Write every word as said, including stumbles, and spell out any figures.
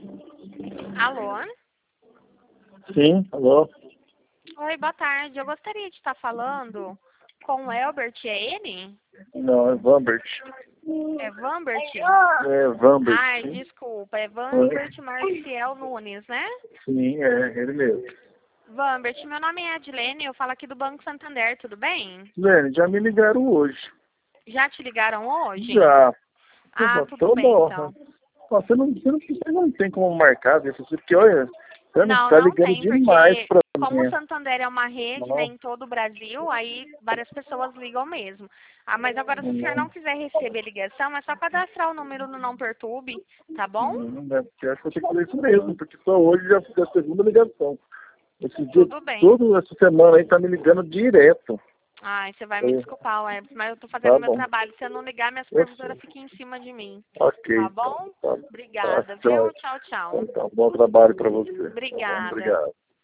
Alô? Sim, alô? Oi, boa tarde. Eu gostaria de estar falando com o Elbert, é ele? Não, é Vambert. É Vambert? É Vambert, Ai, sim. desculpa, é Vambert Marciel Nunes, né? Sim, é ele mesmo. Vambert, meu nome é Adilene, eu falo aqui do Banco Santander, tudo bem? Lene, já me ligaram hoje. Já te ligaram hoje? Já. Ah, Pô, tudo toda bem hora. então. Pô, Você não, você não, você não tem como marcar, viu? Você- porque olha, você não Não, está não ligando tem, demais porque pra como o mim. Santander é uma rede, né, Não, em todo o Brasil, aí várias pessoas ligam mesmo. Ah, mas agora se o senhor não, não quiser receber ligação, é só cadastrar o número no Não Perturbe, tá bom? não deve ter. Acho que eu tenho que fazer isso mesmo, porque só hoje já foi a segunda ligação. Esse dia, Tudo bem. toda essa semana aí tá me ligando direto. Ai, você vai me É, desculpar, Webs, mas eu tô fazendo tá meu bom. trabalho. Se eu não ligar, minha Eu supervisora sei. fica em cima de mim. Ok, Tá então. bom? Tá, tá, Obrigada, viu? tchau. Tchau, tchau. Então, tá, bom trabalho para você. Tá bom, Obrigada. obrigado.